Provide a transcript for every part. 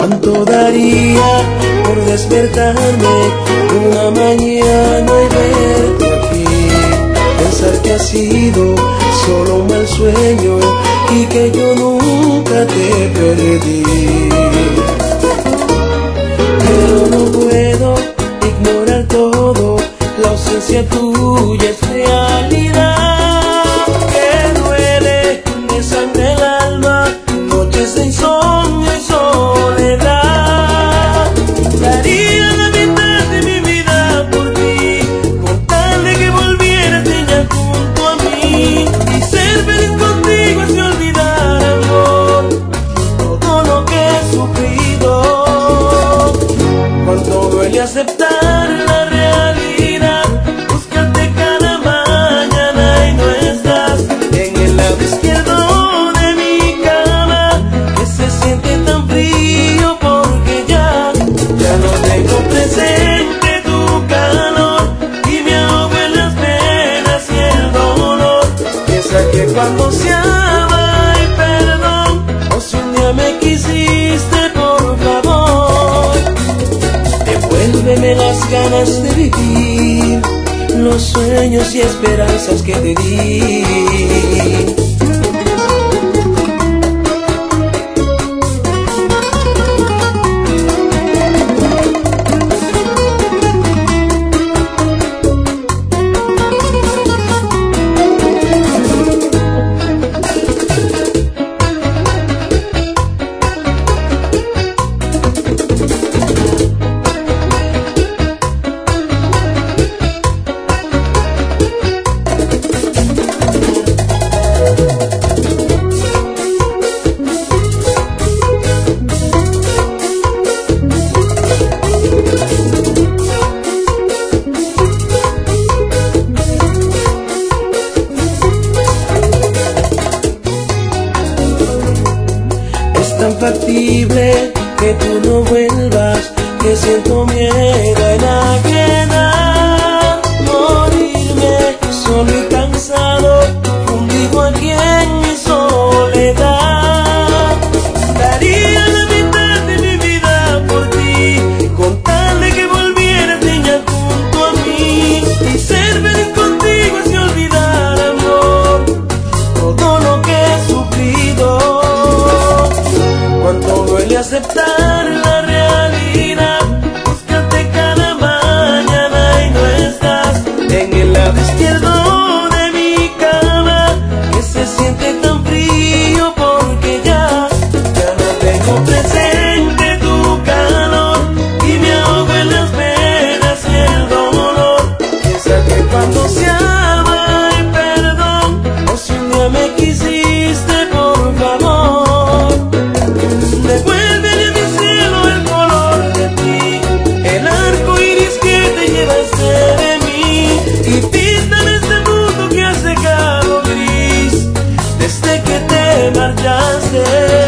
¿Cuánto daría por despertarme una mañana y verte aquí? Pensar que ha sido solo un mal sueño y que yo nunca te perdí. Pero no puedo ignorar todo, la ausencia tuya es realidad. Que duele, me sangra el alma, noches de insomnio y soledad. Daría la mitad de mi vida por ti, con tal de que volvieras niña junto a mí. Y ser feliz contigo es olvidar, amor, todo lo que he sufrido. Cuánto duele aceptar la realidad, buscarte cada mañana y no estás en el lado izquierdo de mi cama, que se siente tan frío porque ya no tengo presente tu calor y me ahogo en las penas y el dolor. Piensa que cuando se ama hay perdón, o si un día me quisiste, por favor, devuélveme las ganas de vivir, los sueños y esperanzas que te di. Tan factible que tú no vuelvas, que siento miedo a enajenar, morirme solo y cansado, fundido aquí en mi soledad. Daría la mitad de mi vida por ti, con tal de que volvieras niña junto a mí. Y ser feliz contigo es olvidar, amor, todo lo que he sufrido. Cuánto duele aceptar la realidad, buscarte cada mañana y no estás en el lado izquierdo de mi cama, que se siente tan frío porque ya no tengo presente tu calor y me ahogo en las penas y el dolor. Piensa que cuando se ama hay perdón, o si un día me quisiste, por favor, devuélveme a mi cielo el color de ti, el arco iris que te llevaste de mí, y píntame este mundo que ha secado gris desde que te marchaste.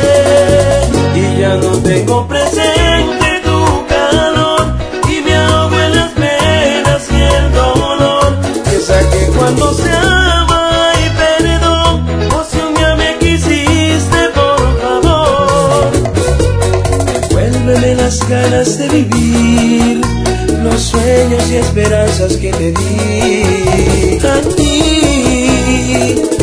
Y ya no tengo presente tu calor y me ahogo en las penas y el dolor. Piensa que cuando se ama hay perdón, o si un día me quisiste, por favor, devuélveme las ganas de vivir, los sueños y esperanzas que te di a ti.